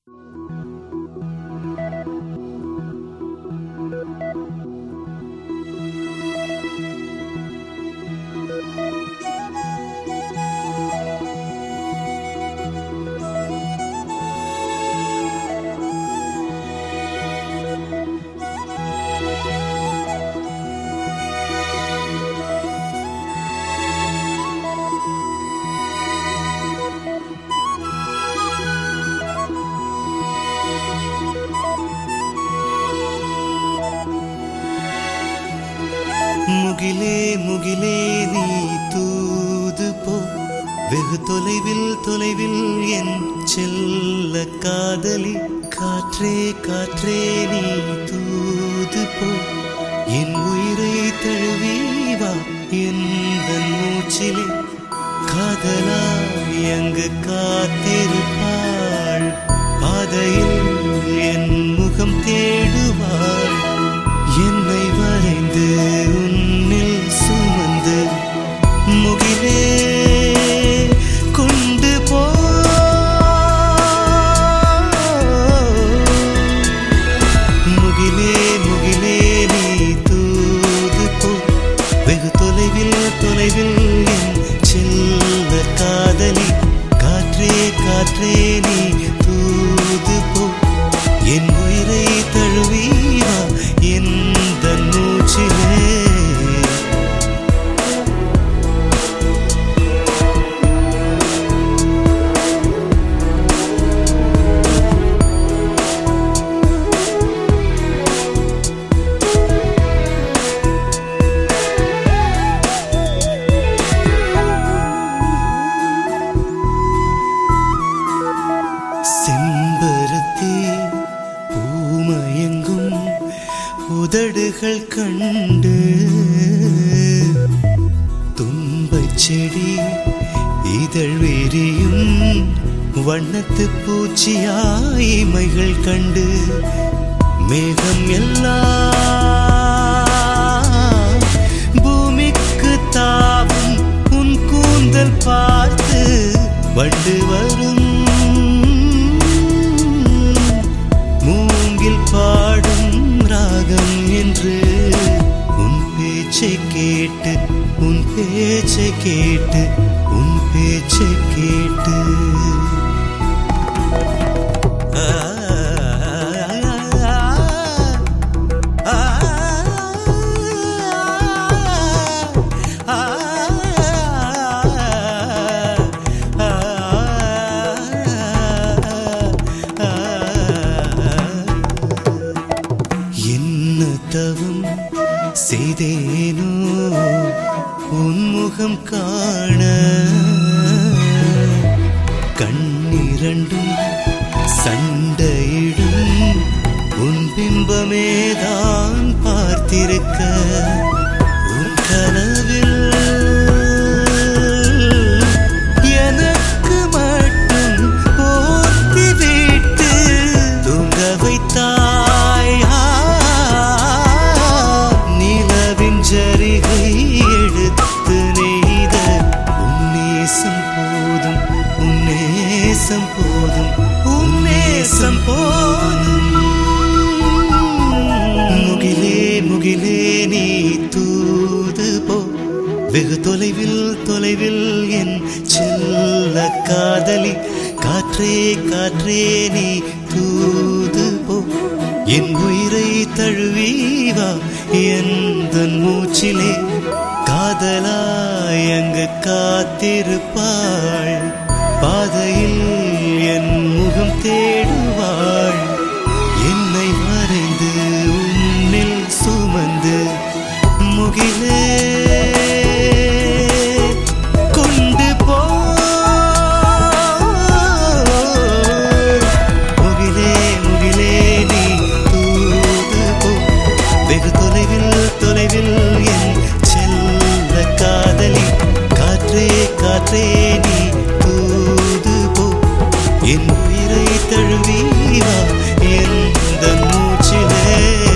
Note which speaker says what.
Speaker 1: முகிலே முகிலே நீ தூது போ, வெகு தொலைவில் தொலைவில் என் செல்ல காதலி. காற்றே காற்றே நீ தூது போ, என் உயிரை தழுவி வா எந்தன் மூச்சிலே. காதலாய் அங்கு காத்திருப்பாள், பாதையில் என் முகம் தேடுவாள். என்னை வரைந்து உன்னில் சுமந்து முகிலே கொண்டு போ. முகிலே முகிலே நீ தூது போ, வெகு தொலைவில் தொலைவில் என் செல்ல காதலி. காற்றே காற்றே நீ தூது போ, என் உயிரை தழுவி வா எந்தன் மூச்சிலே. செம்பருத்தி பூமயங்கும் உதடுகள் கண்டு, தும்பச் செடி இதழ் விரியும் வண்ணத்து பூச்சியாய் இமைகள் கண்டு. மேகம் எல்லாம் பூமிக்கு தாவும் உன் கூந்தல் பார்த்து வண்டு வரும். மூங்கில் பாடும் ராகம் என்று உன் பேச்சை கேட்டு, உன் பேச்சை கேட்டு, உன் பேச்சை கேட்டு. தவம் செய்தேனோ உன்முகம் காண, கண்ணிரண்டும் சண்டையிடும் உன் பிம்பமேதான் பார்த்திருக்க. உன் கனவில் எனக்கு மட்டும் போர்த்தி விட்டு தூங்க வைத்தாய். ஜரிகை எடுத்து நெய்த உன்னேசம் போதும், உன்னேசம் போதும், உன்னேசம் போதும். முகிலே முகிலே நீ தூது போ, வெகு தொலைவில் தொலைவில் என் செல்ல காதலி. காற்றே காற்றே நீ தூது போ, என் உயிரை தழுவி வா எந்தன் மூச்சிலே. காதலாய் அங்கு காத்திருப்பாள், பாதையில் என் முகம் தேடுவாள். என்னை மறைந்து உன்னில் சுமந்து முகிலே கொண்டு போ. முகிலே முகிலே நீ தூது போ, வெகு தொலைவில் தொலைவில் என் செல்ல காதலி. காற்றே காற்றே நீ தூது போ, என் உயிரை தழுவி வா எந்தன் மூச்சிலே.